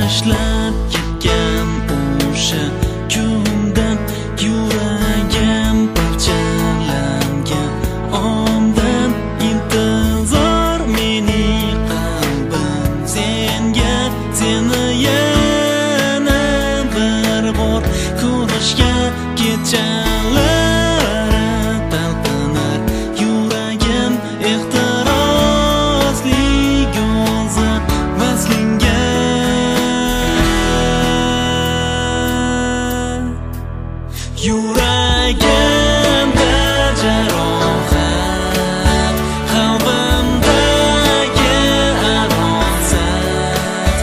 tashlab ketgan o'sha kundan yuragim parchalangan ondan intizor mening qalbim senga seni yana bir bor ko'rishga kechalari talpinar yuragim ehtirosli go'za vaslinga yuragimda jarohat qalbimdagi arosat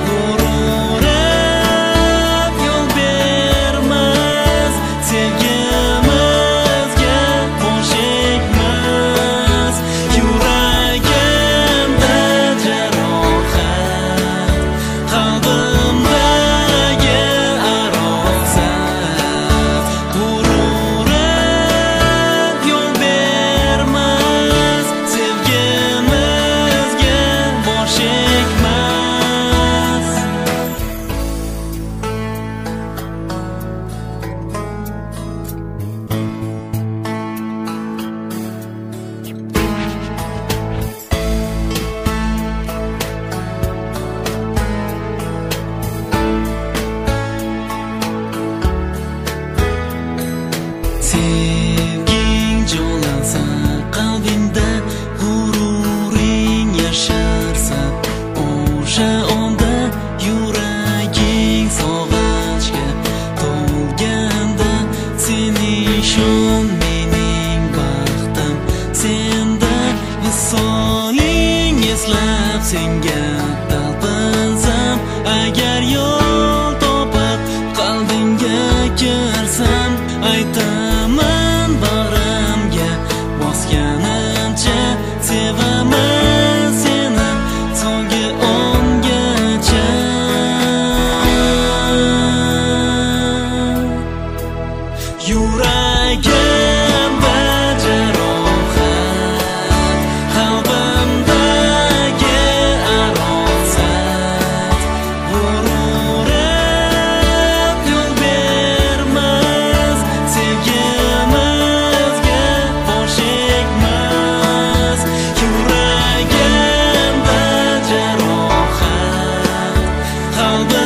g'ururib yo'l bermas sevgimizga bosh egmas yuragimda jarohat qalbimdagi arosat g'ururib yo'l bermas sevgimizga bosh egmas sevging jo'lansa qalbingda g'ururing yasharsa o'sha onda yuraging sog'inchga to'lganda seni ishon mening baxtim senda visoling eslab senga talpinsam agar yo'l topib qalbingga kirsam aytaman bag'rimga bosganimcha sevaman seni so'nggi ongacha yuragimda jarohat qalbimdagi arosat g'ururib yo'l bermas sevgimizga bosh egmas yuragimda jarohat qalbim